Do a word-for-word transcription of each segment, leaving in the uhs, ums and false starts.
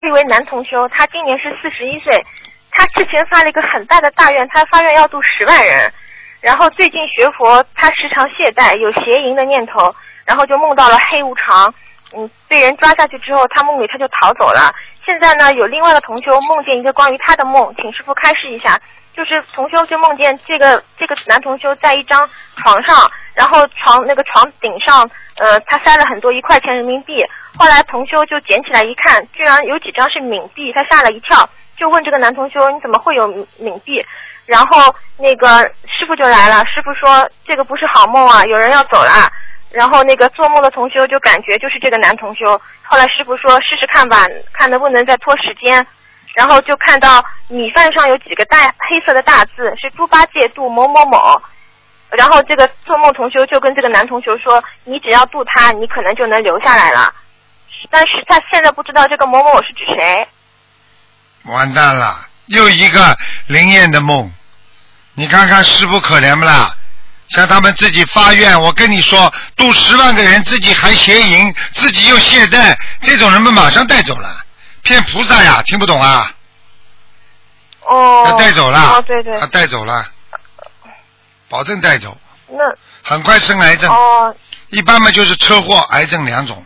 一位男同修，他今年是四十一岁，他之前发了一个很大的大愿，他发愿要度十万人，然后最近学佛，他时常懈怠，有邪淫的念头，然后就梦到了黑无常，嗯，被人抓下去之后，他梦里他就逃走了。现在呢，有另外的同修梦见一个关于他的梦，请师父开示一下。就是同修就梦见这个这个男同修在一张床上，然后床那个床顶上，呃，他塞了很多一块钱人民币。后来同修就捡起来一看，居然有几张是冥币，他吓了一跳，就问这个男同修你怎么会有冥币？然后那个师傅就来了，师傅说这个不是好梦啊，有人要走了。然后那个做梦的同修就感觉就是这个男同修，后来师傅说试试看吧，看能不能再拖时间。然后就看到米饭上有几个大黑色的大字，是猪八戒度某某某。然后这个做梦同修就跟这个男同修说，你只要度他，你可能就能留下来了。但是他现在不知道这个某某某是指谁。 完蛋了，又一个灵验的梦。你看看师父可怜不啦？像他们自己发愿，我跟你说，度十万个人，自己还邪淫，自己又懈怠，这种人们马上带走了。骗菩萨呀，听不懂啊？ 哦， 他带走了。 哦，对对， 他带走了，保证带走。 那很快生癌症。 哦， 一般嘛就是车祸、癌症两种。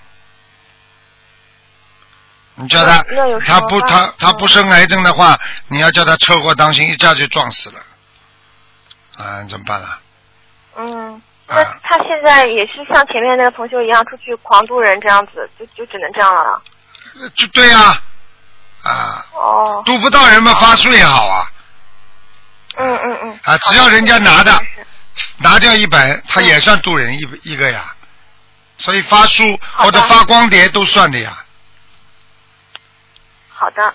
你叫他，他不他他不生癌症的话，你要叫他车祸当心，一下就撞死了。啊，怎么办了？ 嗯，那他现在也是像前面那个同修一样，出去狂渡人这样子，就就只能这样了。 就对啊，啊， 哦， 渡不到人嘛，发书也好啊。 嗯嗯嗯。 啊，只要人家拿的，拿掉一百，他也算渡人一一个呀。所以发书或者发光碟都算的呀。 好的。